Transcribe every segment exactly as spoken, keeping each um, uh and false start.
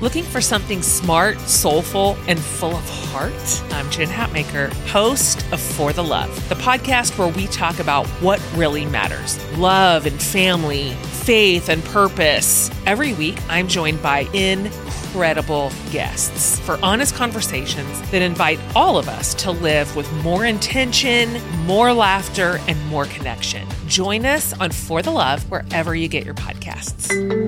Looking for something smart, soulful, and full of heart? I'm Jen Hatmaker, host of For the Love, the podcast where we talk about what really matters. Love and family, faith and purpose. Every week, I'm joined by incredible guests for honest conversations that invite all of us to live with more intention, more laughter, and more connection. Join us on For the Love wherever you get your podcasts.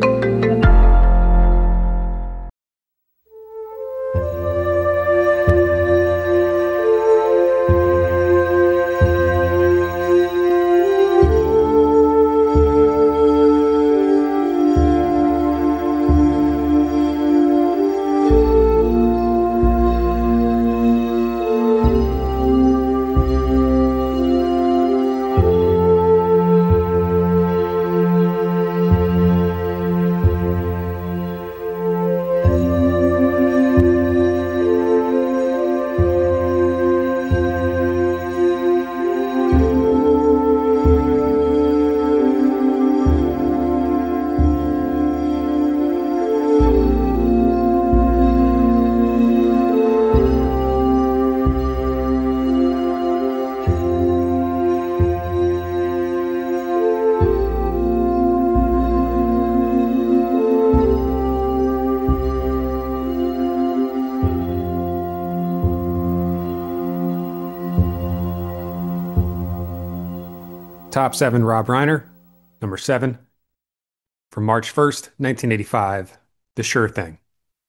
Top seven, Rob Reiner. Number seven, from March first, nineteen eighty-five, The Sure Thing.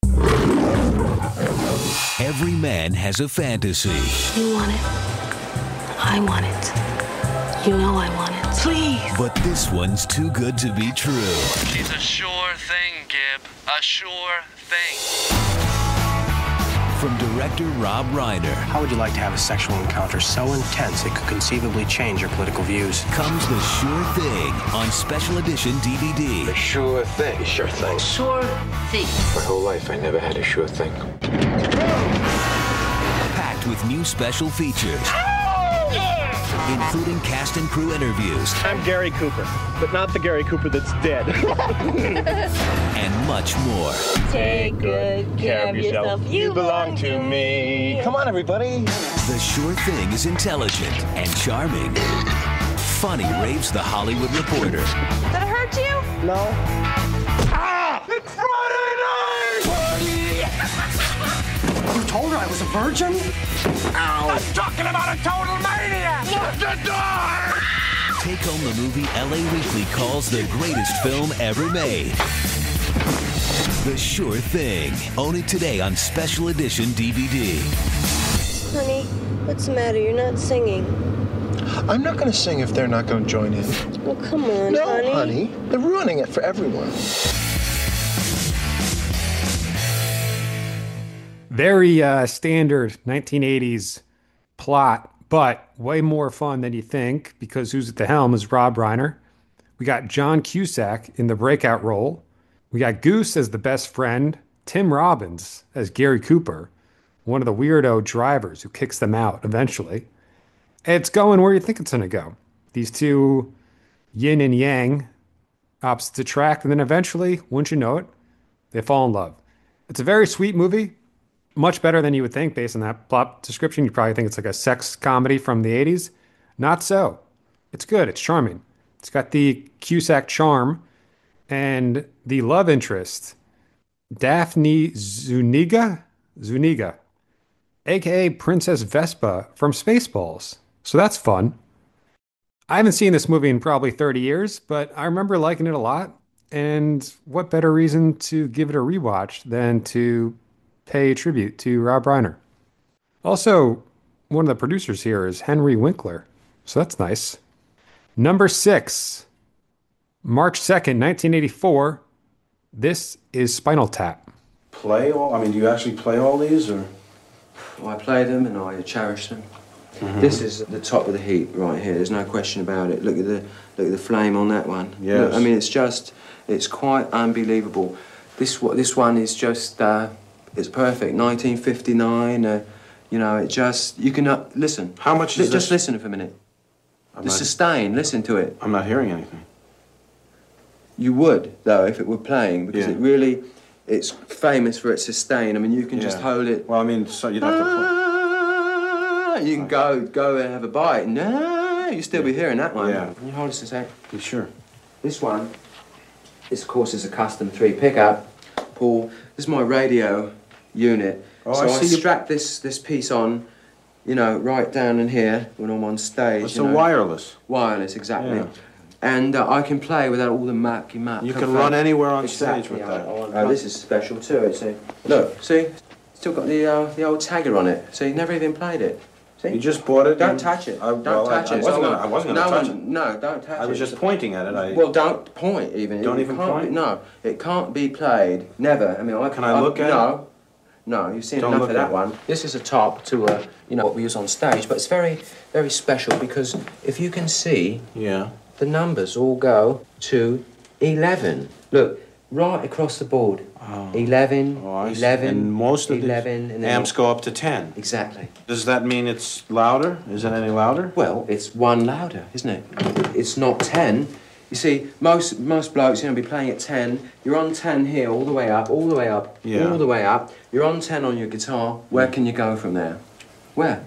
Every man has a fantasy. You want it. I want it. You know I want it. Please. But this one's too good to be true. She's a sure thing, Gib. A sure thing. From director Rob Reiner. How would you like to have a sexual encounter so intense it could conceivably change your political views? Comes The Sure Thing on special edition D V D. The sure thing. Sure thing. Sure thing. My whole life I never had a sure thing. Packed with new special features. Including cast and crew interviews. I'm Gary Cooper, but not the Gary Cooper that's dead. And much more. Take good care of yourself. You belong to me. Come on, everybody. The Sure Thing is intelligent and charming. Funny, raves the Hollywood Reporter. Did it hurt you? No. Ah! It's Friday night! You told her I was a virgin? Ow! I'm talking about a total maniac! Lock the door! Take home the movie L A Weekly calls the greatest film ever made. The Sure Thing. Own it today on special edition D V D. Honey, what's the matter? You're not singing. I'm not going to sing if they're not going to join in. Well, come on, no, honey. honey. They're ruining it for everyone. Very uh, standard nineteen eighties plot, but way more fun than you think, because who's at the helm is Rob Reiner. We got John Cusack in the breakout role. We got Goose as the best friend, Tim Robbins as Gary Cooper, one of the weirdo drivers who kicks them out eventually. It's going where you think it's going to go. These two yin and yang, opposites attract, and then eventually, wouldn't you know it, they fall in love. It's a very sweet movie, much better than you would think based on that plot description. You'd probably think it's like a sex comedy from the eighties. Not so. It's good. It's charming. It's got the Cusack charm and the love interest, Daphne Zuniga, Zuniga, a k a. Princess Vespa from Spaceballs. So that's fun. I haven't seen this movie in probably thirty years, but I remember liking it a lot. And what better reason to give it a rewatch than to pay tribute to Rob Reiner. Also, one of the producers here is Henry Winkler, so that's nice. Number six, March second, nineteen eighty-four. This is Spinal Tap. Play all? I mean, do you actually play all these, or? Well, I play them and I cherish them. Mm-hmm. This is the top of the heap right here. There's no question about it. Look at the look at the flame on that one. Yes. Look, I mean, it's just it's quite unbelievable. This this one is just uh, it's perfect. nineteen fifty-nine. Uh, you know, it just you can uh, listen. How much is L- Just this? listen for a minute. I'm the not, sustain. Listen to it. I'm not hearing anything. You would though if it were playing because Yeah. it really it's famous for its sustain. I mean, you can Yeah. just hold it. Well, I mean, so you'd have to. Ah, you can go go and have a bite. No, you still be hearing that one. Yeah. Can you hold this a sec? You sure? This one, this of course is a custom three pickup. Paul, this is my radio unit. Oh, so I I, see you- strap this this piece on, you know, right down in here when I'm on stage. It's you a know. wireless. Wireless, exactly. Yeah. And uh, I can play without all the mucky muck. You can run anywhere on exactly. stage with I- that. I want- Oh, this is special too. It's a, look, see, still got the uh, the old tagger on it. See, never even played it. See? You just bought it. Don't and- touch it. I, Don't well, touch I, I it. wasn't No gonna, I wasn't gonna no touch one- it. No, don't touch it. I was just pointing at it. I. Well, don't point even. Don't It even can't point? Be, no, it can't be played. Never. I mean, I Can I look at it? No. No, you've seen Don't enough look of that at it. one. This is a top to a, you know, what we use on stage, but it's very, very special because if you can see, Yeah. the numbers all go to eleven. Look, right across the board. Oh. eleven, Oh, I see. eleven, And most of eleven, the and then amps go up to ten. Exactly. Does that mean it's louder? Is it any louder? Well, it's one louder, isn't it? It's not ten. You see, most most blokes, you know, be playing at ten. You're on ten here, all the way up, all the way up, Yeah. all the way up. You're on ten on your guitar. Where can you go from there? Where?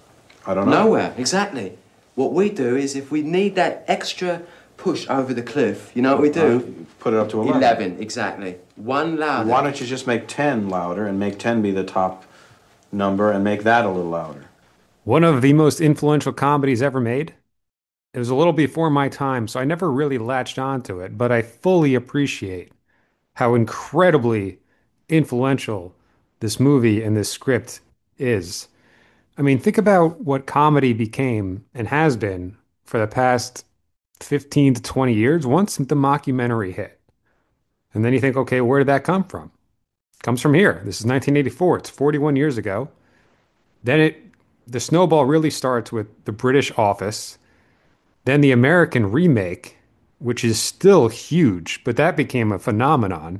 I don't know. Nowhere, exactly. What we do is if we need that extra push over the cliff, you know what we do? Uh, Put it up to eleven. eleven, exactly. One louder. Why don't you just make ten louder and make ten be the top number and make that a little louder? One of the most influential comedies ever made. It was a little before my time, so I never really latched onto it, but I fully appreciate how incredibly influential this movie and this script is. I mean, think about what comedy became and has been for the past fifteen to twenty years once the mockumentary hit. And then you think, okay, where did that come from? It comes from here. This is nineteen eighty-four. It's forty-one years ago. Then it the snowball really starts with The British Office. Then the American remake, which is still huge, but that became a phenomenon.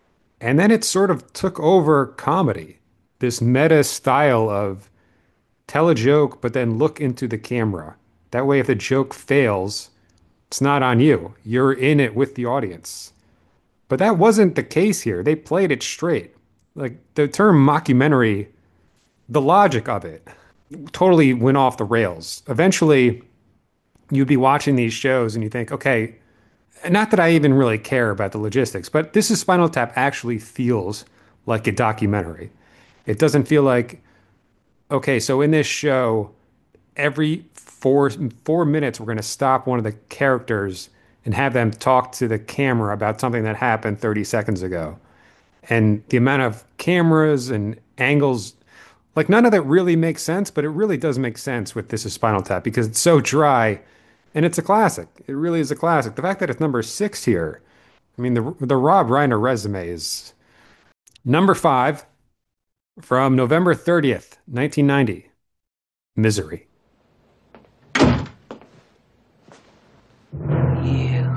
And then it sort of took over comedy, this meta style of tell a joke, but then look into the camera. That way, if the joke fails, it's not on you. You're in it with the audience. But that wasn't the case here. They played it straight. Like the term mockumentary, the logic of it totally went off the rails. Eventually, you'd be watching these shows and you think, okay, not that I even really care about the logistics, but This is Spinal Tap actually feels like a documentary. It doesn't feel like, okay, so in this show, every four four minutes, we're going to stop one of the characters and have them talk to the camera about something that happened thirty seconds ago. And the amount of cameras and angles, like none of that really makes sense, but it really does make sense with This is Spinal Tap because it's so dry and it's a classic. It really is a classic. The fact that it's number six here, I mean, the, the Rob Reiner resume is number five from November thirtieth, nineteen ninety, Misery. You.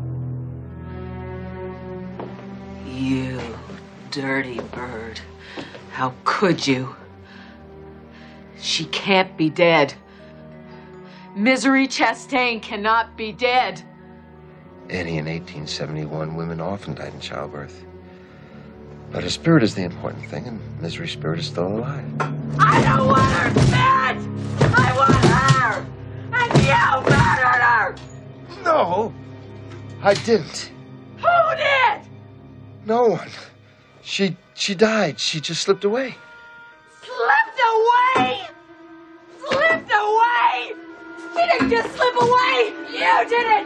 You dirty bird. How could you? She can't be dead. Misery Chastain cannot be dead. Annie, in eighteen seventy-one, women often died in childbirth. But her spirit is the important thing, and Misery's spirit is still alive. I don't want her dead! I want her! And you murdered her! No, I didn't. Who did? No one. She she died. She just slipped away. Slipped away? Slipped away? She didn't just slip away! You did it!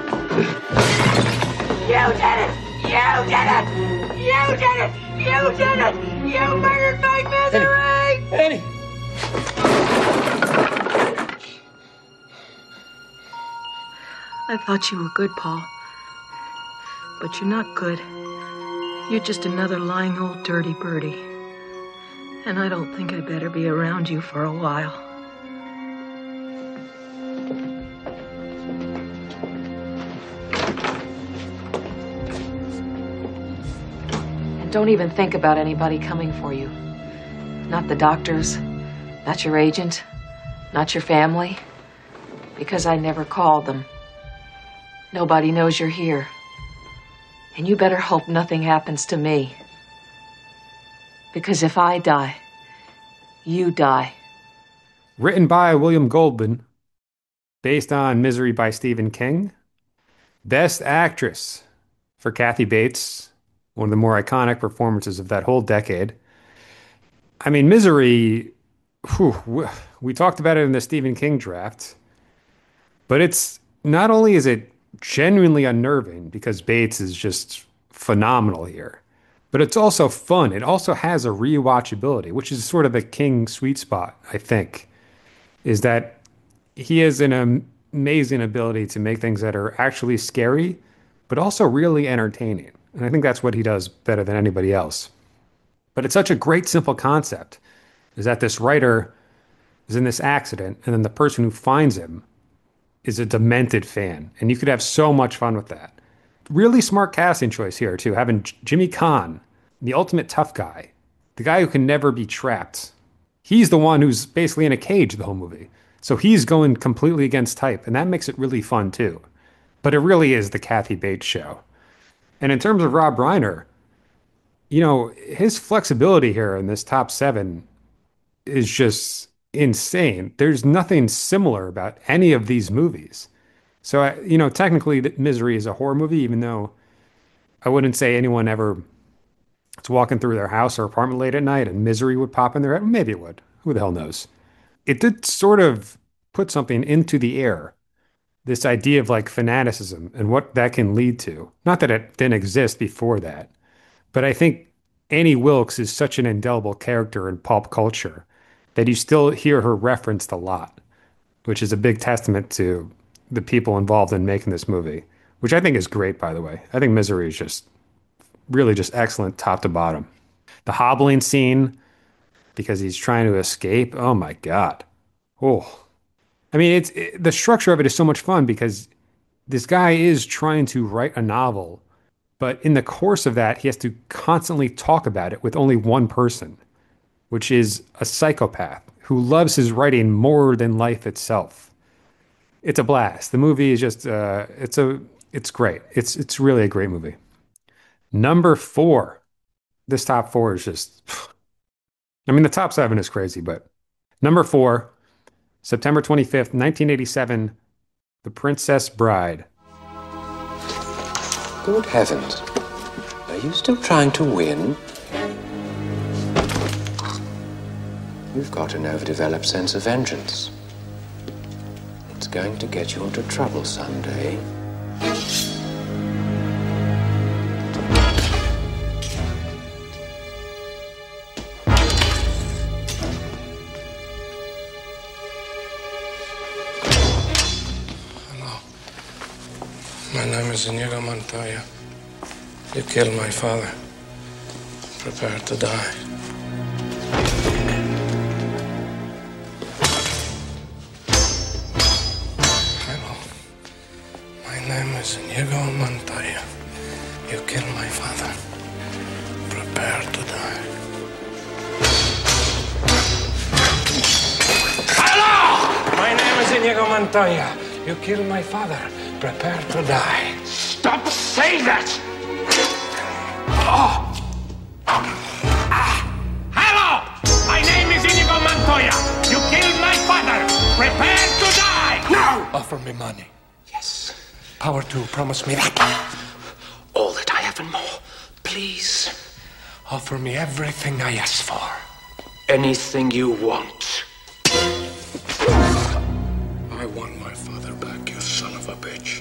You did it! You did it! You did it! You did it! You murdered my Misery! Annie! I thought you were good, Paul. But you're not good. You're just another lying old dirty birdie. And I don't think I better be around you for a while. And don't even think about anybody coming for you. Not the doctors, not your agent, not your family. Because I never called them. Nobody knows you're here. And you better hope nothing happens to me. Because if I die, you die. Written by William Goldman, based on Misery by Stephen King. Best Actress for Kathy Bates, one of the more iconic performances of that whole decade. I mean, Misery, whew, we talked about it in the Stephen King draft, but it's not only is it genuinely unnerving because Bates is just phenomenal here, but it's also fun. It also has a rewatchability, which is sort of the King sweet spot, I think, is that he has an amazing ability to make things that are actually scary, but also really entertaining. And I think that's what he does better than anybody else. But it's such a great, simple concept, is that this writer is in this accident, and then the person who finds him is a demented fan. And you could have so much fun with that. Really smart casting choice here, too. Having Jimmy Caan, the ultimate tough guy, the guy who can never be trapped. He's the one who's basically in a cage the whole movie. So he's going completely against type, and that makes it really fun, too. But it really is the Kathy Bates show. And in terms of Rob Reiner, you know, his flexibility here in this top seven is just insane. There's nothing similar about any of these movies. So, you know, technically Misery is a horror movie, even though I wouldn't say anyone ever is walking through their house or apartment late at night and Misery would pop in their head. Maybe it would. Who the hell knows? It did sort of put something into the air, this idea of like fanaticism and what that can lead to. Not that it didn't exist before that, but I think Annie Wilkes is such an indelible character in pulp culture that you still hear her referenced a lot, which is a big testament to the people involved in making this movie, which I think is great, by the way. I think Misery is just really just excellent top to bottom. The hobbling scene, because he's trying to escape. Oh my God. Oh, I mean, it's it, the structure of it is so much fun because this guy is trying to write a novel, but in the course of that, he has to constantly talk about it with only one person, which is a psychopath who loves his writing more than life itself. It's a blast. The movie is just, uh, it's a, it's great. It's, it's really a great movie. Number four. This top four is just, I mean, the top seven is crazy, but number four, September twenty-fifth, nineteen eighty-seven, The Princess Bride. Good heavens. Are you still trying to win? You've got an overdeveloped sense of vengeance. It's going to get you into trouble someday. My name is Inigo Montoya. You killed my father. Prepare to die. Hello. My name is Inigo Montoya. You killed my father. Prepare to die. Hello! My name is Inigo Montoya. You killed my father. Prepare to die. Stop saying that! Oh. Ah. Hello! My name is Inigo Montoya. You killed my father. Prepare to die! Now! Offer me money. Yes. Power to promise me that. All that I have and more. Please. Offer me everything I ask for. Anything you want. I want my father back, you son of a bitch.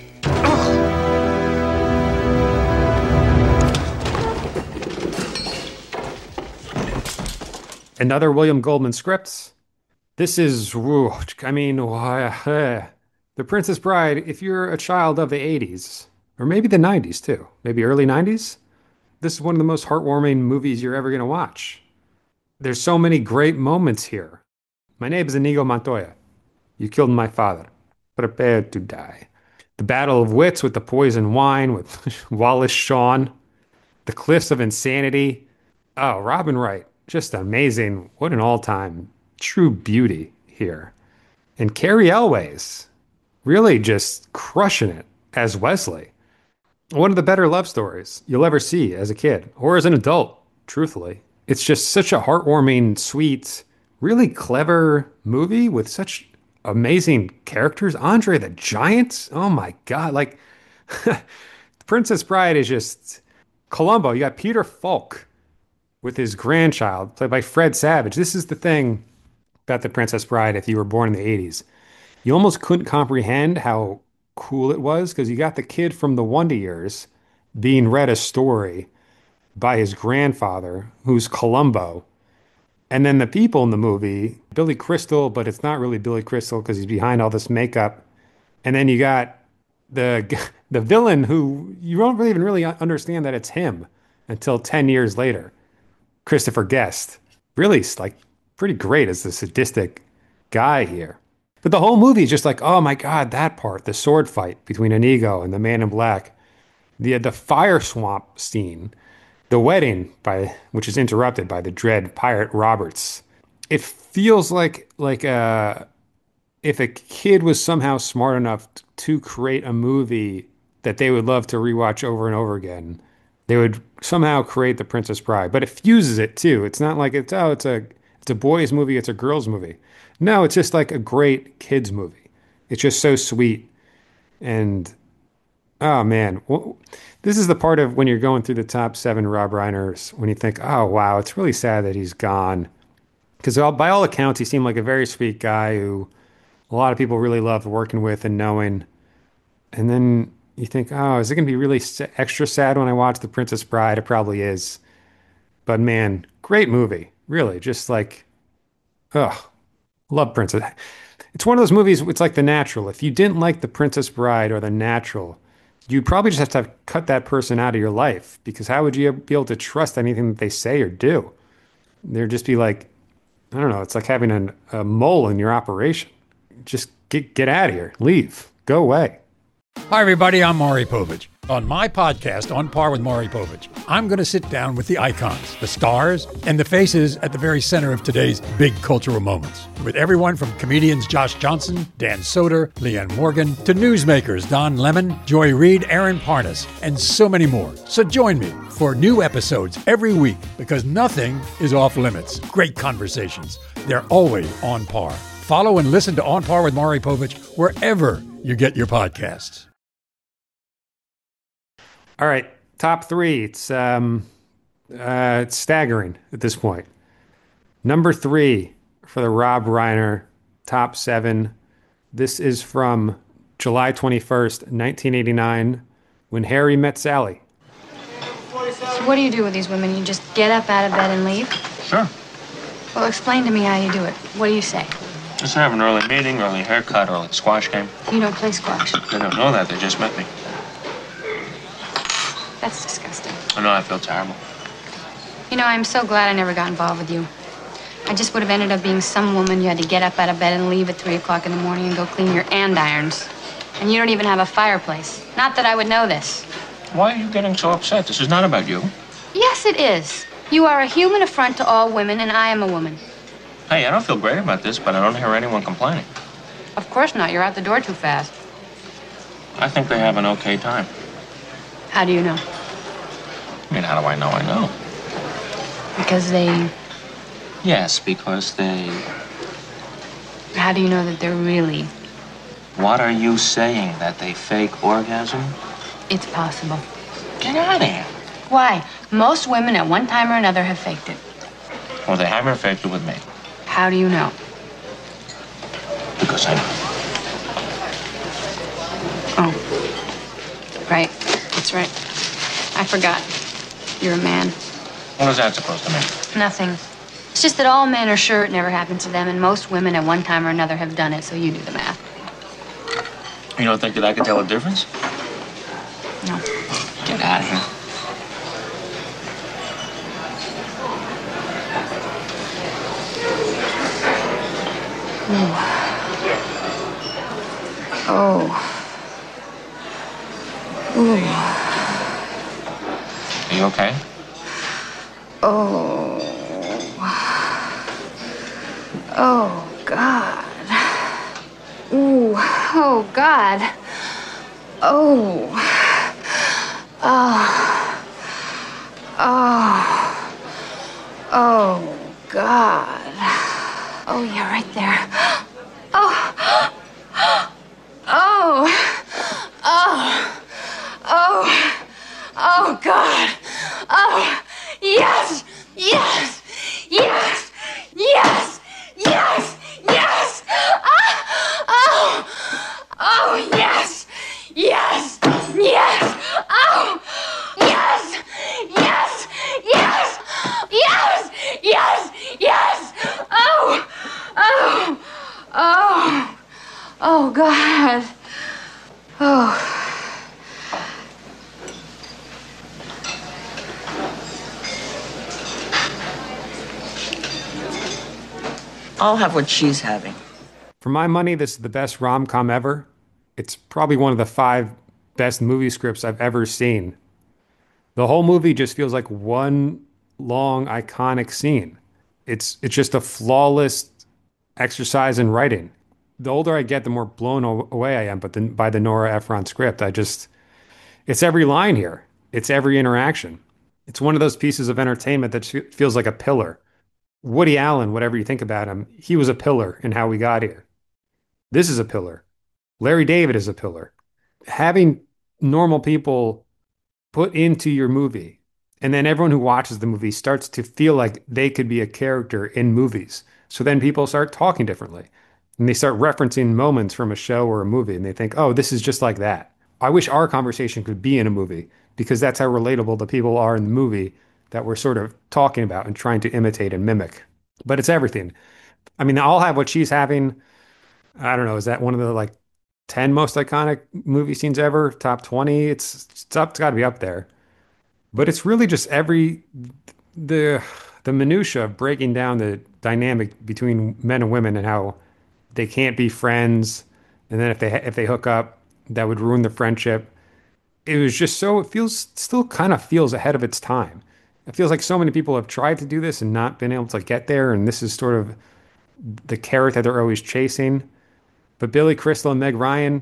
Another William Goldman script. This is, whew, I mean, uh, The Princess Bride, if you're a child of the eighties, or maybe the nineties too, maybe early nineties, this is one of the most heartwarming movies you're ever going to watch. There's so many great moments here. My name is Inigo Montoya. You killed my father. Prepare to die. The Battle of Wits with the poison wine with Wallace Shawn. The Cliffs of Insanity. Oh, Robin Wright. Just amazing. What an all-time true beauty here. And Carrie Elways. Really just crushing it as Wesley. One of the better love stories you'll ever see as a kid. Or as an adult, truthfully. it's just such a heartwarming, sweet, really clever movie with such amazing characters. Andre the Giant. Oh my God. Like Princess Bride is just Columbo. You got Peter Falk with his grandchild played by Fred Savage. This is the thing about The Princess Bride. If you were born in the eighties, you almost couldn't comprehend how cool it was because you got the kid from the Wonder Years being read a story by his grandfather, who's Columbo. And then the people in the movie, Billy Crystal, but it's not really Billy Crystal because he's behind all this makeup. And then you got the the villain who you don't really even really understand that it's him until ten years later, Christopher Guest. Really, like, pretty great as the sadistic guy here. But the whole movie is just like, oh my God, that part, the sword fight between Inigo and the Man in Black, the the fire swamp scene, the wedding, by which is interrupted by the dread Pirate Roberts. It feels like like uh, if a kid was somehow smart enough to create a movie that they would love to rewatch over and over again, they would somehow create The Princess Bride. But it fuses it too. It's not like it's oh, it's a it's a boys movie, it's a girls movie. No, it's just like a great kids movie. It's just so sweet. And oh man, well, this is the part of when you're going through the top seven Rob Reiners, when you think, oh wow, it's really sad that he's gone. Because by all accounts, he seemed like a very sweet guy who a lot of people really loved working with and knowing. And then you think, oh, is it going to be really extra sad when I watch The Princess Bride? It probably is. But man, great movie. Really, just like, ugh, love Princess. It's one of those movies, it's like The Natural. If you didn't like The Princess Bride or The Natural, you probably just have to have cut that person out of your life, because how would you be able to trust anything that they say or do? There'd just be like, I don't know, it's like having an, a mole in your operation. Just get get out of here. Leave. Go away. Hi, everybody. I'm Maury Povich. On my podcast, On Par with Maury Povich, I'm going to sit down with the icons, the stars, and the faces at the very center of today's big cultural moments. With everyone from comedians Josh Johnson, Dan Soder, Leanne Morgan, to newsmakers Don Lemon, Joy Reid, Aaron Parnas, and so many more. So join me for new episodes every week, because nothing is off limits. Great conversations. They're always on par. Follow and listen to On Par with Maury Povich wherever you get your podcasts. All right, top three. It's um, uh, it's staggering at this point. Number three for the Rob Reiner top seven. This is from July twenty-first, nineteen eighty-nine, When Harry Met Sally. So what do you do with these women? You just get up out of bed and leave? Sure. Well, explain to me how you do it. What do you say? Just have an early meeting, early haircut, early squash game. You don't play squash. They don't know that. They just met me. That's disgusting. I know, I feel terrible. You know, I'm so glad I never got involved with you. I just would have ended up being some woman you had to get up out of bed and leave at three o'clock in the morning and go clean your andirons. And you don't even have a fireplace. Not that I would know this. Why are you getting so upset? This is not about you. Yes, it is. You are a human affront to all women, and I am a woman. Hey, I don't feel great about this, but I don't hear anyone complaining. Of course not. You're out the door too fast. I think they have an okay time. How do you know? I mean, how do I know I know? Because they... Yes, because they... How do you know that they're really... What are you saying? That they fake orgasm? It's possible. Get out of here. Why? Most women at one time or another have faked it. Well, they haven't faked it with me. How do you know? Because I know. Oh. Right. That's right. I forgot. You're a man. What is that supposed to mean? Nothing. It's just that all men are sure it never happened to them, and most women at one time or another have done it, so you do the math. You don't think that I could tell a difference? No. Get out of here. Oh. Ooh. Are you okay? Oh. Oh, God. Ooh. Oh, God. Oh. Oh. Oh. Oh, God. Oh, yeah, right there. Oh. Oh. Oh. Oh. Oh, God. Oh. Yes. Yes. Yes. Yes. Yes. Yes. Ah. Oh. Oh, yes. Yes. Yes. Oh. Yes. Yes. Yes. Yes. Yes. Yes. Oh. Oh. Oh. Oh, God. Oh. I'll have what she's having. For my money, this is the best rom-com ever. It's probably one of the five best movie scripts I've ever seen. The whole movie just feels like one long, iconic scene. It's it's just a flawless exercise in writing. The older I get, the more blown away I am but the, by the Nora Ephron script. I just, it's every line here. It's every interaction. It's one of those pieces of entertainment that feels like a pillar. Woody Allen, whatever you think about him, he was a pillar in how we got here. This is a pillar. Larry David is a pillar. Having normal people put into your movie, and then everyone who watches the movie starts to feel like they could be a character in movies. So then people start talking differently. And they start referencing moments from a show or a movie, and they think, oh, this is just like that. I wish our conversation could be in a movie, because that's how relatable the people are in the movie that we're sort of talking about and trying to imitate and mimic. But it's everything. I mean, I'll have what she's having. I don't know. Is that one of the like ten most iconic movie scenes ever? Top twenty? It's, it's, up, it's got to be up there. But it's really just every, the, the minutia of breaking down the dynamic between men and women and how they can't be friends. And then if they, if they hook up, that would ruin the friendship. It was just so, it feels, still kind of feels ahead of its time. It feels like so many people have tried to do this and not been able to get there. And this is sort of the carrot that they're always chasing. But Billy Crystal and Meg Ryan,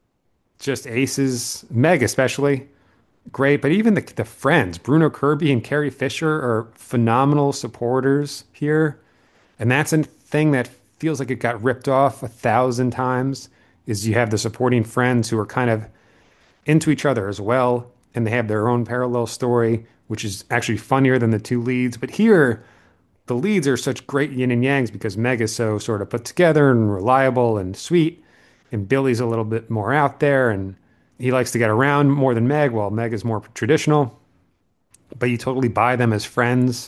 just aces. Meg especially, great. But even the, the friends, Bruno Kirby and Carrie Fisher, are phenomenal supporters here. And that's a thing that feels like it got ripped off a thousand times, is you have the supporting friends who are kind of into each other as well. And they have their own parallel story, which is actually funnier than the two leads. But here, the leads are such great yin and yangs because Meg is so sort of put together and reliable and sweet. And Billy's a little bit more out there and he likes to get around more than Meg, while Meg is more traditional. But you totally buy them as friends.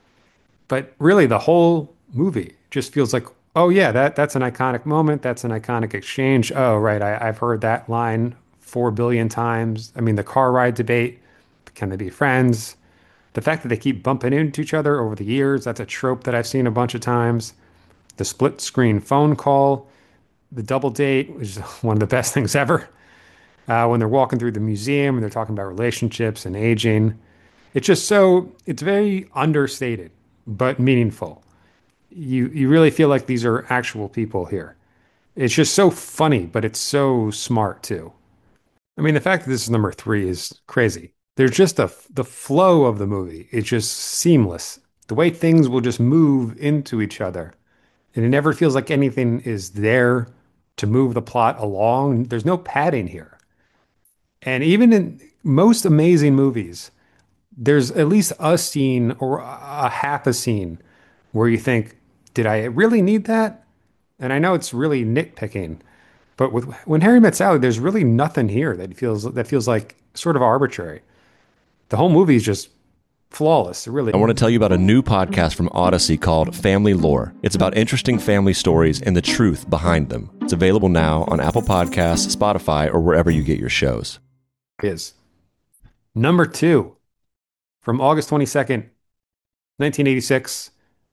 But really, the whole movie just feels like, oh yeah, that that's an iconic moment. That's an iconic exchange. Oh, right, I, I've heard that line four billion times. I mean, the car ride debate. Can they be friends? The fact that they keep bumping into each other over the years, that's a trope that I've seen a bunch of times. The split screen phone call, the double date, which is one of the best things ever. Uh, when they're walking through the museum and they're talking about relationships and aging. It's just so, it's very understated, but meaningful. You, you really feel like these are actual people here. It's just so funny, but it's so smart too. I mean, the fact that this is number three is crazy. There's just a, the flow of the movie. It's just seamless. The way things will just move into each other. And it never feels like anything is there to move the plot along. There's no padding here. And even in most amazing movies, there's at least a scene or a half a scene where you think, did I really need that? And I know it's really nitpicking, but with When Harry Met Sally, there's really nothing here that feels that feels like sort of arbitrary. The whole movie is just flawless. It really. I want to tell you about a new podcast from Odyssey called Family Lore. It's about interesting family stories and the truth behind them. It's available now on Apple Podcasts, Spotify, or wherever you get your shows. Is number two from August twenty-second, nineteen eighty-six,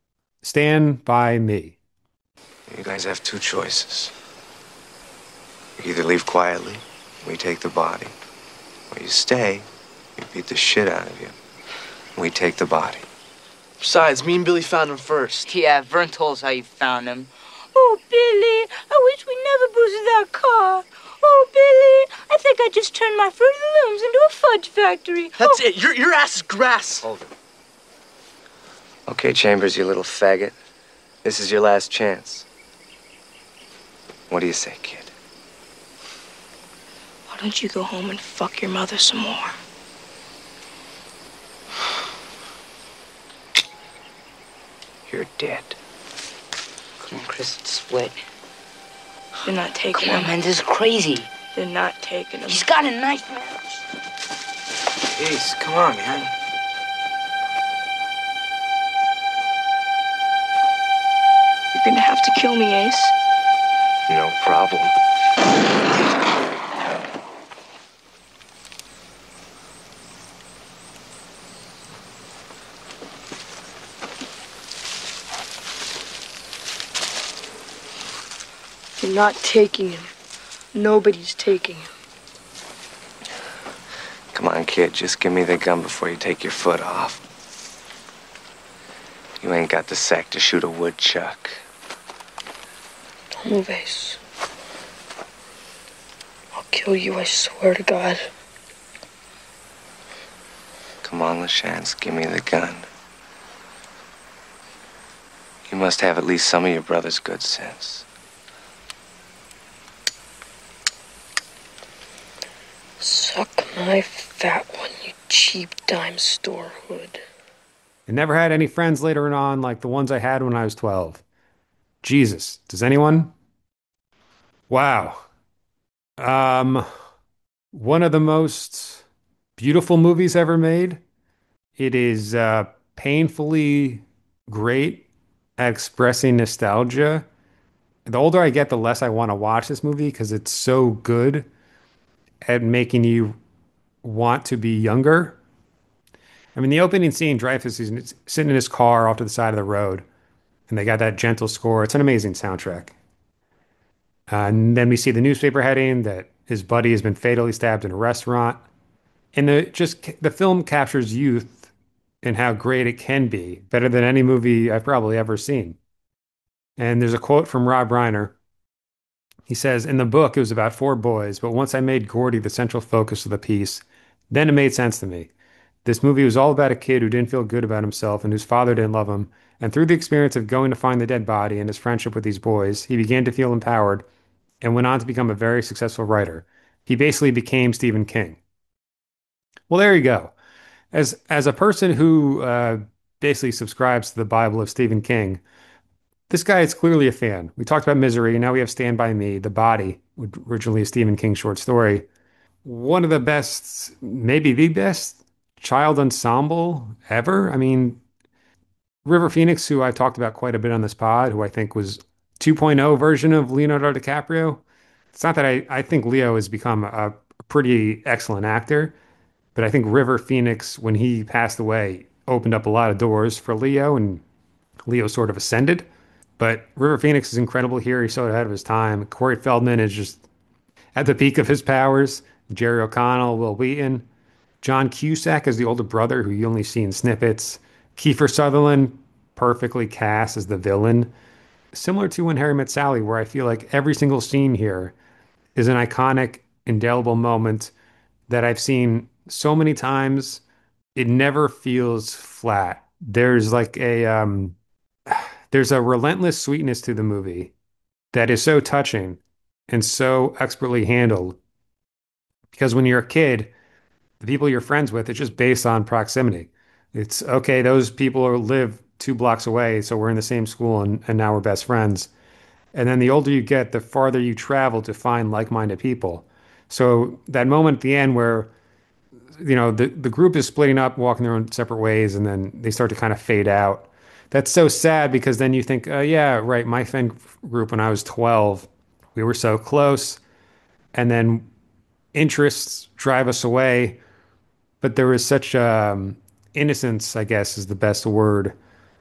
Stand By Me. You guys have two choices. You either leave quietly, we take the body, or you stay, we beat the shit out of you, we take the body. Besides, me and Billy found him first. Yeah, Vern told us how you found him. Oh, Billy, I wish we never boosted that car. Oh, Billy, I think I just turned my Fruit of the Looms into a fudge factory. That's oh. it. Your, your ass is grass. Hold it. Okay, Chambers, you little faggot. This is your last chance. What do you say, kid? Why don't you go home and fuck your mother some more? You're dead. Couldn't Chris split? They're not taking Come on, him. man, this is crazy. They're not taking him. He's got a knife, man. Jeez, come on, man. You're gonna have to kill me, Ace. No problem. You're not taking him. Nobody's taking him. Come on, kid, just give me the gun before you take your foot off. You ain't got the sack to shoot a woodchuck. Don't move, Ace. I'll kill you, I swear to God. Come on, LaChance, give me the gun. You must have at least some of your brother's good sense. Suck my fat one, you cheap dime store hood. I never had any friends later on like the ones I had when I was twelve. Jesus, does anyone? Wow. Um, one of the most beautiful movies ever made. It is uh, painfully great at expressing nostalgia. The older I get, the less I want to watch this movie because it's so good at making you want to be younger. I mean, the opening scene, Dreyfuss is sitting in his car off to the side of the road, and they got that gentle score. It's an amazing soundtrack. Uh, and then we see the newspaper heading that his buddy has been fatally stabbed in a restaurant. And the just the film captures youth and how great it can be, better than any movie I've probably ever seen. And there's a quote from Rob Reiner. He says, in the book, it was about four boys, but once I made Gordy the central focus of the piece, then it made sense to me. This movie was all about a kid who didn't feel good about himself and whose father didn't love him. And through the experience of going to find the dead body and his friendship with these boys, he began to feel empowered and went on to become a very successful writer. He basically became Stephen King. Well, there you go. As as a person who uh, basically subscribes to the Bible of Stephen King, this guy is clearly a fan. We talked about Misery, and now we have Stand By Me, The Body, originally a Stephen King short story. One of the best, maybe the best child ensemble ever. I mean, River Phoenix, who I've talked about quite a bit on this pod, who I think was two point oh version of Leonardo DiCaprio. It's not that I, I think Leo has become a pretty excellent actor, but I think River Phoenix, when he passed away, opened up a lot of doors for Leo, and Leo sort of ascended. But River Phoenix is incredible here. He's so ahead of his time. Corey Feldman is just at the peak of his powers. Jerry O'Connell, Will Wheaton. John Cusack as the older brother, who you only see in snippets. Kiefer Sutherland, perfectly cast as the villain. Similar to When Harry Met Sally, where I feel like every single scene here is an iconic, indelible moment that I've seen so many times. It never feels flat. There's like a... Um, There's a relentless sweetness to the movie that is so touching and so expertly handled. Because when you're a kid, the people you're friends with, it's just based on proximity. It's, okay, those people are, live two blocks away, so we're in the same school and, and now we're best friends. And then the older you get, the farther you travel to find like-minded people. So that moment at the end where, you know, the, the group is splitting up, walking their own separate ways, and then they start to kind of fade out. That's so sad because then you think, oh, yeah, right, my friend group when I was twelve, we were so close. And then interests drive us away. But there was such um, innocence, I guess, is the best word,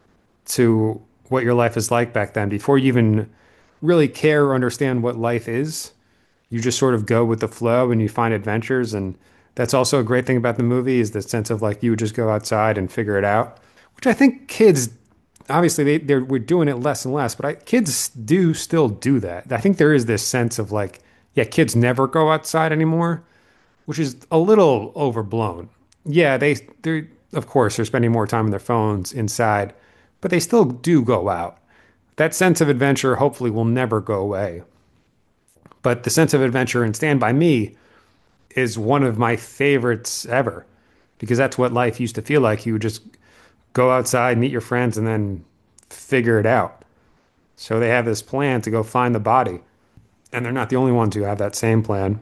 to what your life is like back then. Before you even really care or understand what life is, you just sort of go with the flow and you find adventures. And that's also a great thing about the movie, is the sense of like you would just go outside and figure it out, which I think kids... Obviously, they, they're, we're doing it less and less, but I, kids do still do that. I think there is this sense of like, yeah, kids never go outside anymore, which is a little overblown. Yeah, they, they of course, they're spending more time on their phones inside, but they still do go out. That sense of adventure hopefully will never go away. But the sense of adventure in Stand By Me is one of my favorites ever, because that's what life used to feel like. You would just go outside, meet your friends, and then figure it out. So they have this plan to go find the body, and they're not the only ones who have that same plan.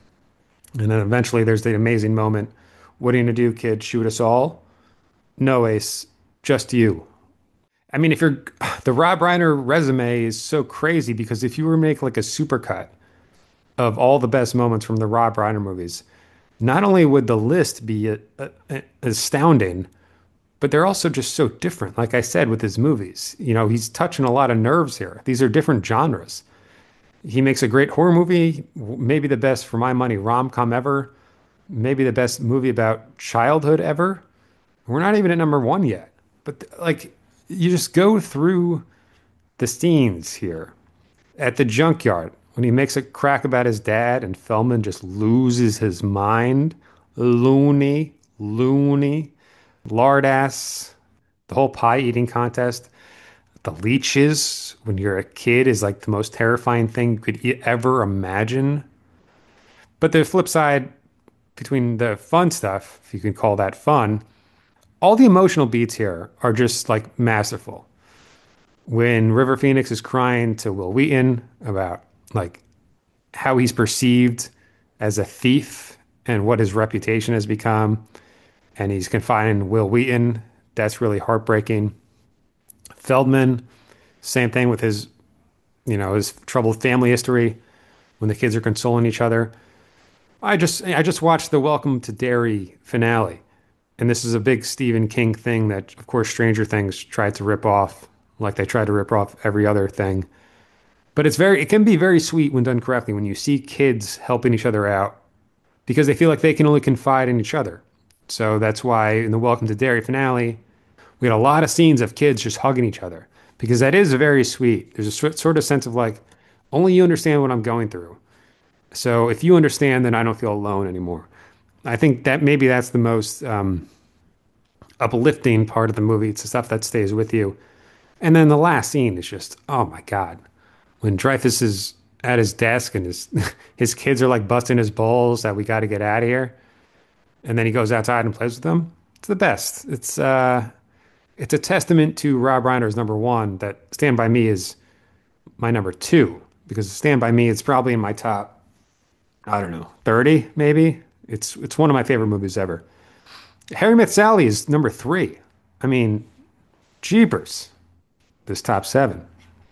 And then eventually there's the amazing moment. What are you going to do, kid? Shoot us all? No, Ace, just you. I mean, if you're, the Rob Reiner resume is so crazy, because if you were to make like a supercut of all the best moments from the Rob Reiner movies, not only would the list be a, a, a, astounding, but they're also just so different. Like I said, with his movies, you know, he's touching a lot of nerves here. These are different genres. He makes a great horror movie, maybe the best, for my money, rom-com ever, maybe the best movie about childhood ever. We're not even at number one yet, but like, you just go through the scenes here. At the junkyard, when he makes a crack about his dad and Feldman just loses his mind. Loony, loony, lard ass, the whole pie eating contest. The leeches, when you're a kid, is like the most terrifying thing you could e- ever imagine. But the flip side, between the fun stuff, if you can call that fun, all the emotional beats here are just like masterful. When River Phoenix is crying to Will Wheaton about like how he's perceived as a thief and what his reputation has become, and he's confiding Will Wheaton, that's really heartbreaking. Feldman, same thing with his, you know, his troubled family history when the kids are consoling each other. I just I just watched the Welcome to Derry finale, and this is a big Stephen King thing that, of course, Stranger Things tried to rip off, like they tried to rip off every other thing. But it's very, it can be very sweet when done correctly, when you see kids helping each other out because they feel like they can only confide in each other. So that's why in the Welcome to Derry finale, we had a lot of scenes of kids just hugging each other, because that is very sweet. There's a sort of sense of like, only you understand what I'm going through. So if you understand, then I don't feel alone anymore. I think that maybe that's the most um, uplifting part of the movie. It's the stuff that stays with you. And then the last scene is just, oh my God. When Dreyfuss is at his desk and his his kids are like busting his balls that we got to get out of here. And then he goes outside and plays with them. It's the best. It's uh, it's a testament to Rob Reiner's number one, that Stand By Me is my number two. Because Stand By Me, it's probably in my top, I don't know, thirty maybe. It's it's one of my favorite movies ever. Harry Met Sally is number three. I mean, jeepers. This top seven.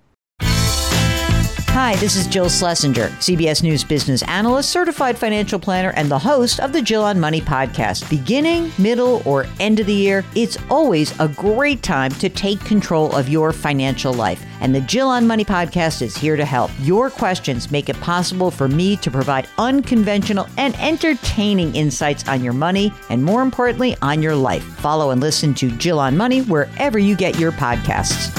Hi, this is Jill Schlesinger, C B S News business analyst, certified financial planner, and the host of the Jill on Money podcast. Beginning, middle, or end of the year, it's always a great time to take control of your financial life. And the Jill on Money podcast is here to help. Your questions make it possible for me to provide unconventional and entertaining insights on your money, and more importantly, on your life. Follow and listen to Jill on Money wherever you get your podcasts.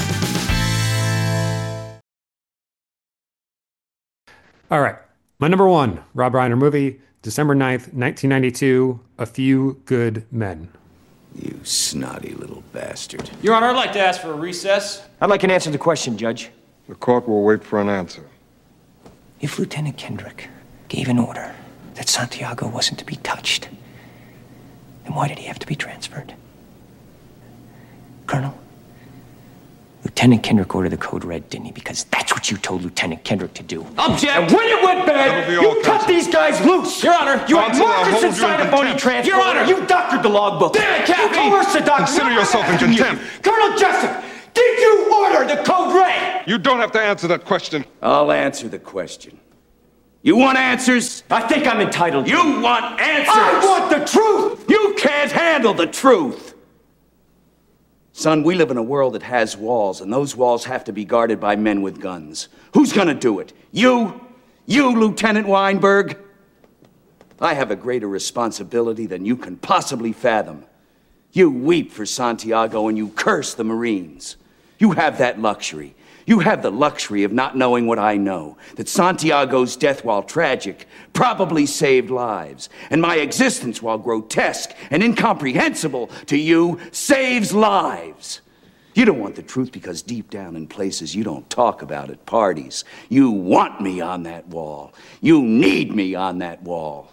All right. My number one Rob Reiner movie, December ninth, nineteen ninety-two, A Few Good Men. You snotty little bastard. Your Honor, I'd like to ask for a recess. I'd like an answer to the question, Judge. The court will wait for an answer. If Lieutenant Kendrick gave an order that Santiago wasn't to be touched, then why did he have to be transferred? Colonel, Lieutenant Kendrick ordered the code red, didn't he? Because that's what you told Lieutenant Kendrick to do. Object! And when it went bad, you cut these guys loose! Your Honor! You had Counsel, I'll Marcus hold you inside in a phony contempt. transport! Your Honor! You doctored the logbook! Damn it, Captain! You coerced the doctor! Consider I'm yourself in asking you. contempt. Colonel Jessup, did you order the code red? You don't have to answer that question. I'll answer the question. You want answers? I think I'm entitled. You want answers? I want the truth! You can't handle the truth! Son, we live in a world that has walls, and those walls have to be guarded by men with guns. Who's gonna do it? You? You, Lieutenant Weinberg? I have a greater responsibility than you can possibly fathom. You weep for Santiago and you curse the Marines. You have that luxury. You have the luxury of not knowing what I know, that Santiago's death, while tragic, probably saved lives, and my existence, while grotesque and incomprehensible to you, saves lives. You don't want the truth because deep down in places you don't talk about at parties, you want me on that wall. You need me on that wall.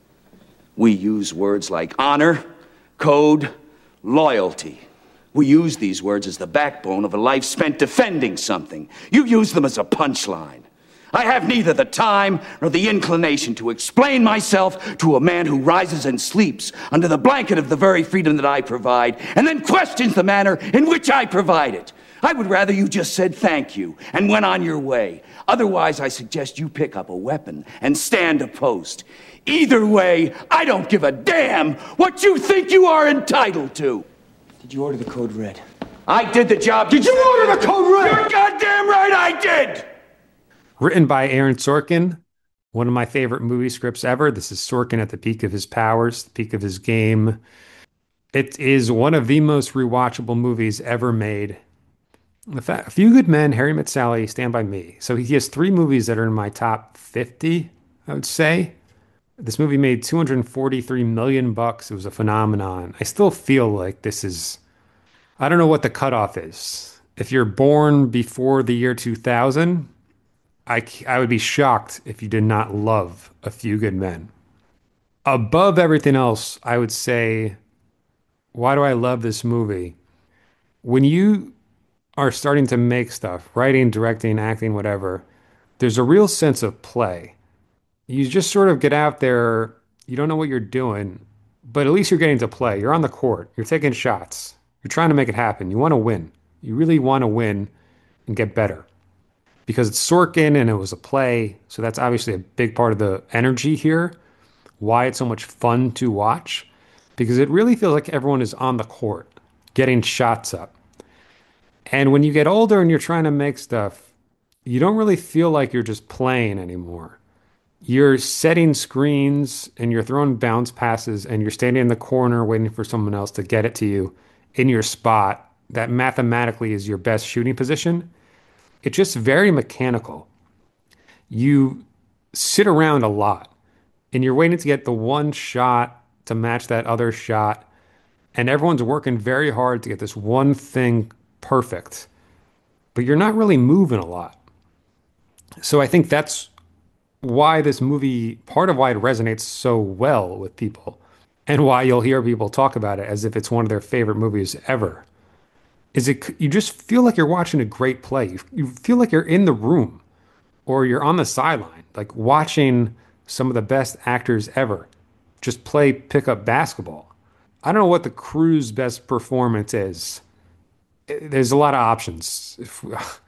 We use words like honor, code, loyalty. We use these words as the backbone of a life spent defending something. You use them as a punchline. I have neither the time nor the inclination to explain myself to a man who rises and sleeps under the blanket of the very freedom that I provide and then questions the manner in which I provide it. I would rather you just said thank you and went on your way. Otherwise, I suggest you pick up a weapon and stand a post. Either way, I don't give a damn what you think you are entitled to. Did you order the code red? I did the job. Did you order the code red? You're goddamn right I did! Written by Aaron Sorkin, one of my favorite movie scripts ever. This is Sorkin at the peak of his powers, the peak of his game. It is one of the most rewatchable movies ever made. In fact, A Few Good Men, Harry Met Sally, Stand By Me. So he has three movies that are in my top fifty, I would say. This movie made two hundred forty-three million bucks. It was a phenomenon. I still feel like this is, I don't know what the cutoff is. If you're born before the year two thousand, I, I would be shocked if you did not love A Few Good Men. Above everything else, I would say, why do I love this movie? When you are starting to make stuff, writing, directing, acting, whatever, there's a real sense of play. You just sort of get out there, you don't know what you're doing, but at least you're getting to play. You're on the court, you're taking shots, you're trying to make it happen. You want to win. You really want to win and get better. Because it's Sorkin and it was a play, so that's obviously a big part of the energy here, why it's so much fun to watch, because it really feels like everyone is on the court, getting shots up. And when you get older and you're trying to make stuff, you don't really feel like you're just playing anymore. You're setting screens and you're throwing bounce passes and you're standing in the corner waiting for someone else to get it to you in your spot that mathematically is your best shooting position. It's just very mechanical. You sit around a lot and you're waiting to get the one shot to match that other shot. And everyone's working very hard to get this one thing perfect, but you're not really moving a lot. So I think that's why this movie, part of why it resonates so well with people and why you'll hear people talk about it as if it's one of their favorite movies ever. Is it, you just feel like you're watching a great play. You, you feel like you're in the room or you're on the sideline, like watching some of the best actors ever just play pickup basketball. I don't know what the Cruise best performance is. There's a lot of options. If,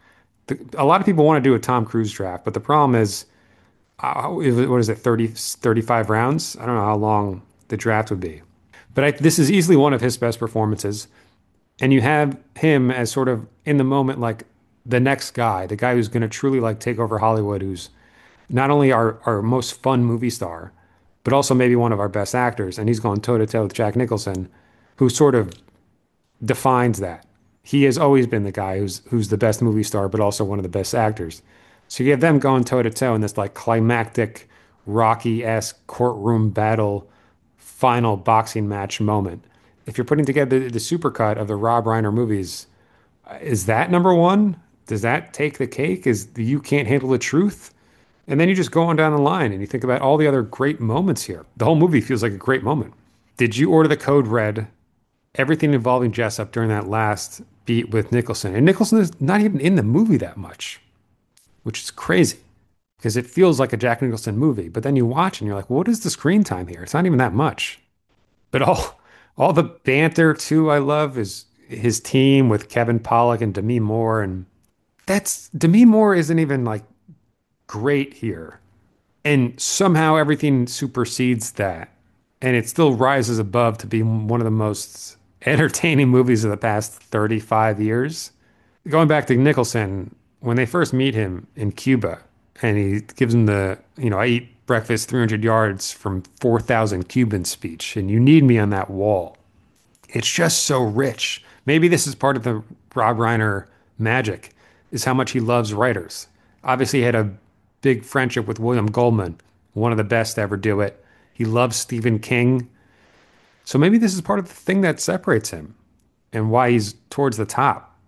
a lot of people want to do a Tom Cruise draft, but the problem is, uh, what is it, thirty, thirty-five rounds? I don't know how long the draft would be. But I, this is easily one of his best performances. And you have him as sort of in the moment, like the next guy, the guy who's going to truly like take over Hollywood, who's not only our, our most fun movie star, but also maybe one of our best actors. And he's going toe to toe with Jack Nicholson, who sort of defines that. He has always been the guy who's, who's the best movie star, but also one of the best actors. So you have them going toe to toe in this like climactic, Rocky-esque courtroom battle, final boxing match moment. If you're putting together the, the supercut of the Rob Reiner movies, is that number one? Does that take the cake? Is the You Can't Handle the Truth? And then you just go on down the line and you think about all the other great moments here. The whole movie feels like a great moment. Did you order the code red? Everything involving Jessup during that last beat with Nicholson. And Nicholson is not even in the movie that much, which is crazy because it feels like a Jack Nicholson movie. But then you watch and you're like, what is the screen time here? It's not even that much. But all... All the banter, too, I love, is his team with Kevin Pollak and Demi Moore. And that's, Demi Moore isn't even, like, great here. And somehow everything supersedes that. And it still rises above to be one of the most entertaining movies of the past thirty-five years. Going back to Nicholson, when they first meet him in Cuba, and he gives him the, you know, I eat breakfast three hundred yards from four thousand Cubans speech, and you need me on that wall. It's just so rich. Maybe this is part of the Rob Reiner magic, is how much he loves writers. Obviously, he had a big friendship with William Goldman, one of the best to ever do it. He loves Stephen King. So maybe this is part of the thing that separates him and why he's towards the top.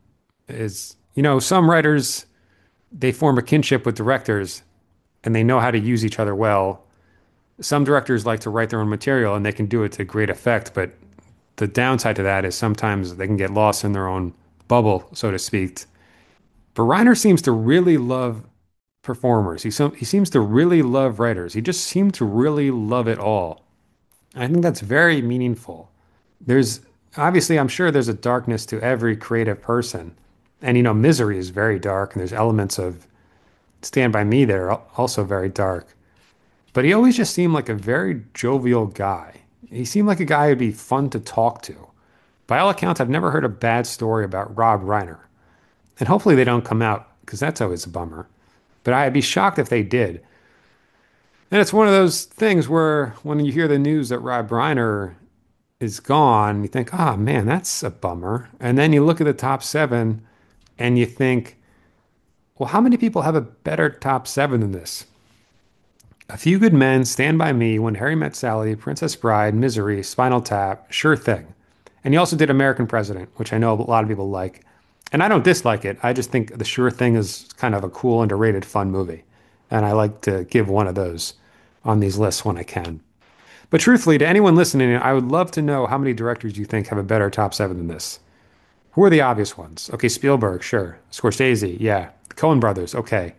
is, you know, some writers, they form a kinship with directors and they know how to use each other well. Some directors like to write their own material and they can do it to great effect, but the downside to that is sometimes they can get lost in their own bubble, so to speak. But Reiner seems to really love performers. He, so, he seems to really love writers. He just seemed to really love it all. I think that's very meaningful. There's, obviously, I'm sure there's a darkness to every creative person. And, you know, Misery is very dark, and there's elements of Stand By Me that are also very dark. But he always just seemed like a very jovial guy. He seemed like a guy who'd be fun to talk to. By all accounts, I've never heard a bad story about Rob Reiner. And hopefully they don't come out, because that's always a bummer. But I'd be shocked if they did. And it's one of those things where when you hear the news that Rob Reiner is gone, you think, oh man, that's a bummer. And then you look at the top seven and you think, well, how many people have a better top seven than this? A Few Good Men, Stand By Me, When Harry Met Sally, Princess Bride, Misery, Spinal Tap, Sure Thing. And he also did American President, which I know a lot of people like. And I don't dislike it. I just think The Sure Thing is kind of a cool, underrated, fun movie. And I like to give one of those on these lists when I can. But truthfully, to anyone listening, I would love to know how many directors you think have a better top seven than this. Who are the obvious ones? Okay, Spielberg, sure. Scorsese, yeah. The Coen brothers, okay.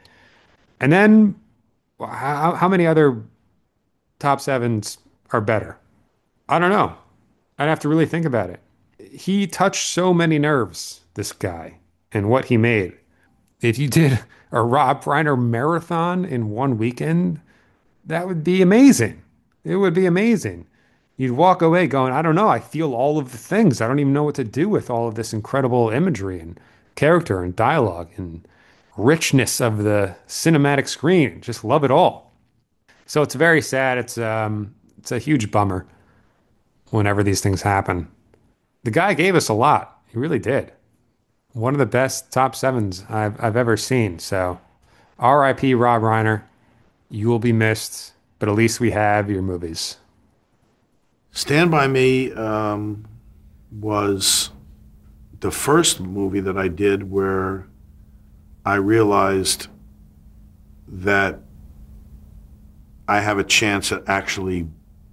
And then, how, how many other top sevens are better? I don't know. I'd have to really think about it. He touched so many nerves, this guy, and what he made. If you did a Rob Reiner marathon in one weekend, that would be amazing. It would be amazing. You'd walk away going, I don't know, I feel all of the things. I don't even know what to do with all of this incredible imagery and character and dialogue and richness of the cinematic screen. Just love it all. So it's very sad. It's um, it's a huge bummer whenever these things happen. The guy gave us a lot. He really did. One of the best top sevens I've, I've ever seen. So R I P Rob Reiner. You will be missed, but at least we have your movies. Stand By Me um, was the first movie that I did where I realized that I have a chance at actually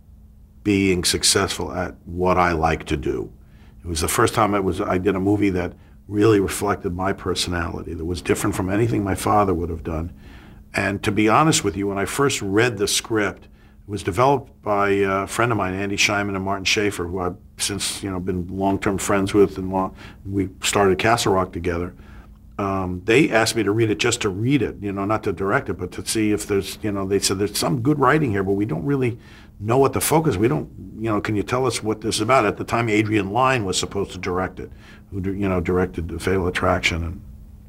being successful at what I like to do. It was the first time I was I did a movie that really reflected my personality, that was different from anything my father would have done. And to be honest with you, when I first read the script, it was developed by a friend of mine, Andy Scheinman and Martin Schaefer, who I've since you know been long-term friends with, and long, we started Castle Rock together. Um, they asked me to read it just to read it, you know, not to direct it, but to see if there's, you know, they said there's some good writing here, but we don't really know what the focus. We don't, you know, can you tell us what this is about? At the time, Adrian Lyne was supposed to direct it, who you know directed The Fatal Attraction, and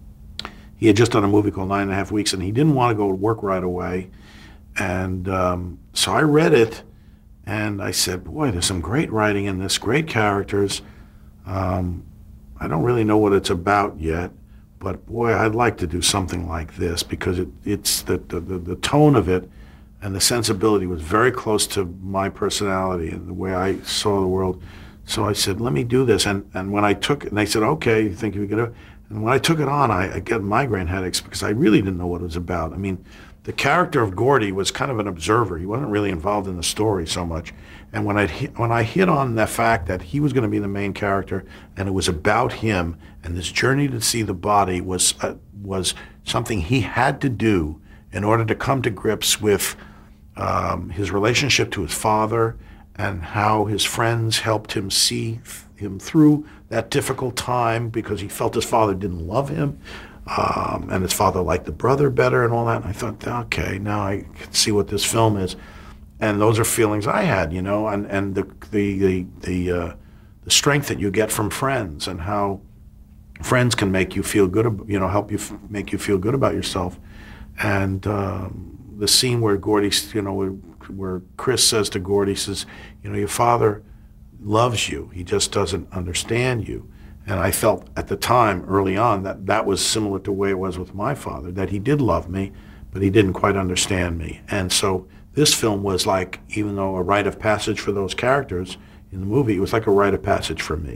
he had just done a movie called Nine and a Half Weeks, and he didn't want to go to work right away. And um, so I read it, and I said, boy, there's some great writing in this, great characters. Um, I don't really know what it's about yet, but boy, I'd like to do something like this, because it, it's the, the, the tone of it and the sensibility was very close to my personality and the way I saw the world. So I said, let me do this. And, and when I took it, and they said, okay, you think you can do it? And when I took it on, I, I got migraine headaches because I really didn't know what it was about. I mean, the character of Gordy was kind of an observer. He wasn't really involved in the story so much. And when I when I hit on the fact that he was going to be the main character, and it was about him, and this journey to see the body was uh, was something he had to do in order to come to grips with um, his relationship to his father, and how his friends helped him see him through that difficult time because he felt his father didn't love him, um, and his father liked the brother better and all that. And I thought, okay, now I can see what this film is. And those are feelings I had, you know, and, and the the the the, uh, the strength that you get from friends, and how friends can make you feel good, you know, help you f- make you feel good about yourself. And um, the scene where Gordy, you know, where, where Chris says to Gordy, says, you know, your father loves you, he just doesn't understand you. And I felt at the time, early on, that that was similar to the way it was with my father, that he did love me, but he didn't quite understand me. And so this film was like, even though a rite of passage for those characters in the movie, it was like a rite of passage for me,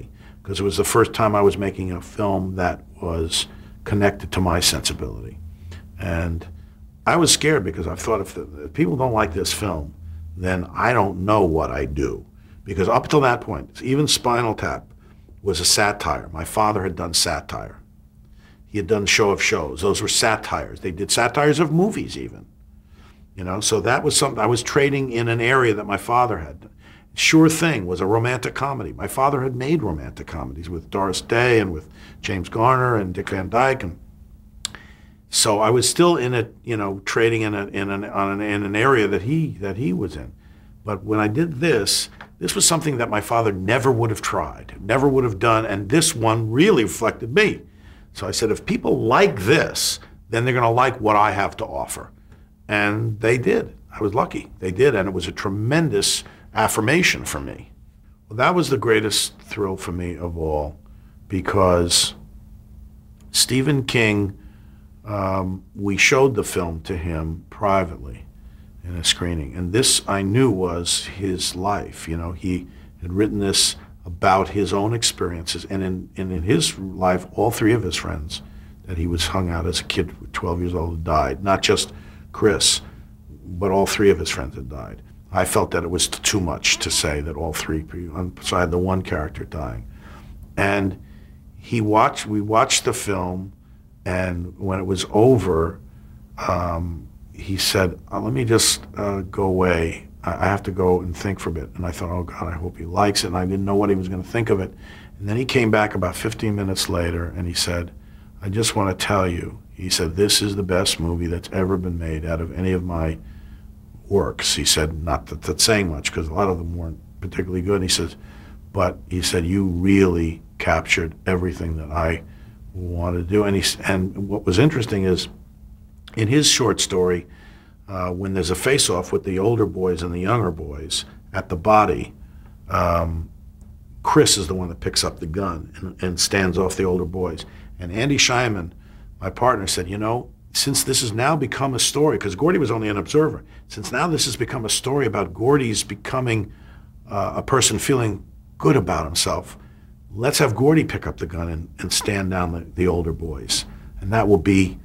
because it was the first time I was making a film that was connected to my sensibility. And I was scared because I thought if, the, if people don't like this film, then I don't know what I do. Because up till that point, even Spinal Tap was a satire. My father had done satire. He had done Show of Shows. Those were satires. They did satires of movies even. You know, so that was something, I was trading in an area that my father had done. Sure Thing was a romantic comedy. My father had made romantic comedies with Doris Day and with James Garner and Dick Van Dyke. And so I was still in it, you know, trading in a, in an on an, in an area that he that he was in. But when I did this, this was something that my father never would have tried, never would have done, and this one really reflected me. So I said, if people like this, then they're going to like what I have to offer. And they did. I was lucky. They did, and it was a tremendous affirmation for me. Well, that was the greatest thrill for me of all, because Stephen King, um, we showed the film to him privately in a screening, and this I knew was his life. You know, he had written this about his own experiences, and in, and in his life, all three of his friends that he was hung out as a kid, twelve years old, died. Not just Chris, but all three of his friends had died. I felt that it was too much to say that all three, beside the one character dying. And he watched, we watched the film, and when it was over, um, he said, uh, let me just uh, go away. I, I have to go and think for a bit. And I thought, oh God, I hope he likes it. And I didn't know what he was going to think of it. And then he came back about fifteen minutes later, and he said, I just want to tell you, he said, this is the best movie that's ever been made out of any of my works. He said, not that that's saying much, because a lot of them weren't particularly good. He says, but he said, you really captured everything that I wanted to do. And, he, and what was interesting is, in his short story, uh, when there's a face-off with the older boys and the younger boys at the body, um, Chris is the one that picks up the gun and, and stands off the older boys. And Andy Scheinman, my partner, said, you know, since this has now become a story, because Gordy was only an observer, since now this has become a story about Gordy's becoming uh, a person feeling good about himself, let's have Gordy pick up the gun and, and stand down the, the older boys. And that will be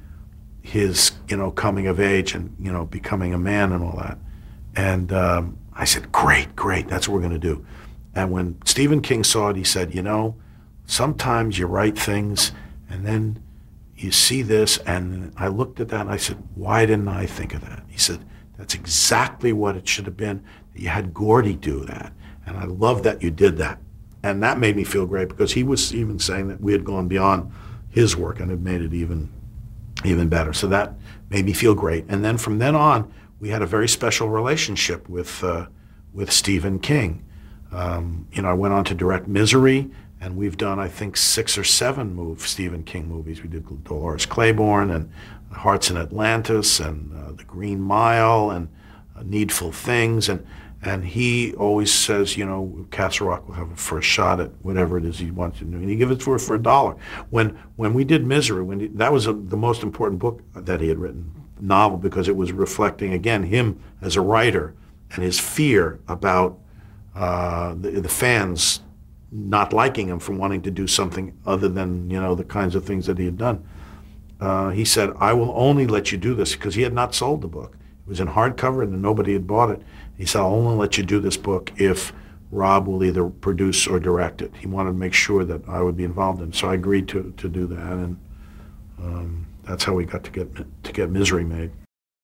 his, you know, coming of age and, you know, becoming a man and all that. And um, I said, great, great, that's what we're going to do. And when Stephen King saw it, he said, you know, sometimes you write things and then you see this, and I looked at that and I said, why didn't I think of that? He said, that's exactly what it should have been. You had Gordy do that, and I love that you did that. And that made me feel great, because he was even saying that we had gone beyond his work and had made it even, even better. So that made me feel great. And then from then on, we had a very special relationship with, uh, with Stephen King. Um, you know, I went on to direct Misery, and we've done, I think, six or seven move Stephen King movies. We did Dolores Claiborne and Hearts in Atlantis and uh, The Green Mile and uh, Needful Things. And and he always says, you know, Castle Rock will have a first shot at whatever it is he wants to do. And he gives it for for a dollar. When when we did Misery, when he, that was a, the most important book that he had written, novel, because it was reflecting, again, him as a writer and his fear about uh, the, the fans not liking him for wanting to do something other than, you know, the kinds of things that he had done. Uh, he said, I will only let you do this, because he had not sold the book. It was in hardcover and nobody had bought it. He said, I'll only let you do this book if Rob will either produce or direct it. He wanted to make sit that I would be involved in it. So I agreed to, to do that, and um, that's how we got to get to get Misery made.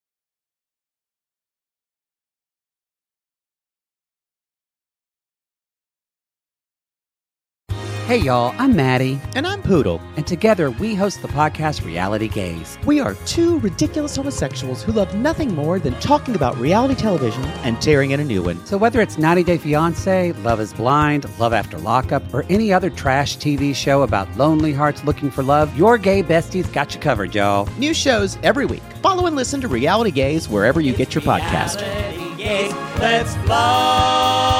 Hey y'all, I'm Maddie. And I'm Poodle. And together we host the podcast Reality Gaze. We are two ridiculous homosexuals who love nothing more than talking about reality television and tearing in a new one. So whether it's ninety day fiancé, Love is Blind, Love After Lockup, or any other trash T V show about lonely hearts looking for love, your gay besties got you covered, y'all. New shows every week. Follow and listen to Reality Gaze wherever you get your podcast. Reality Gaze, let's fly.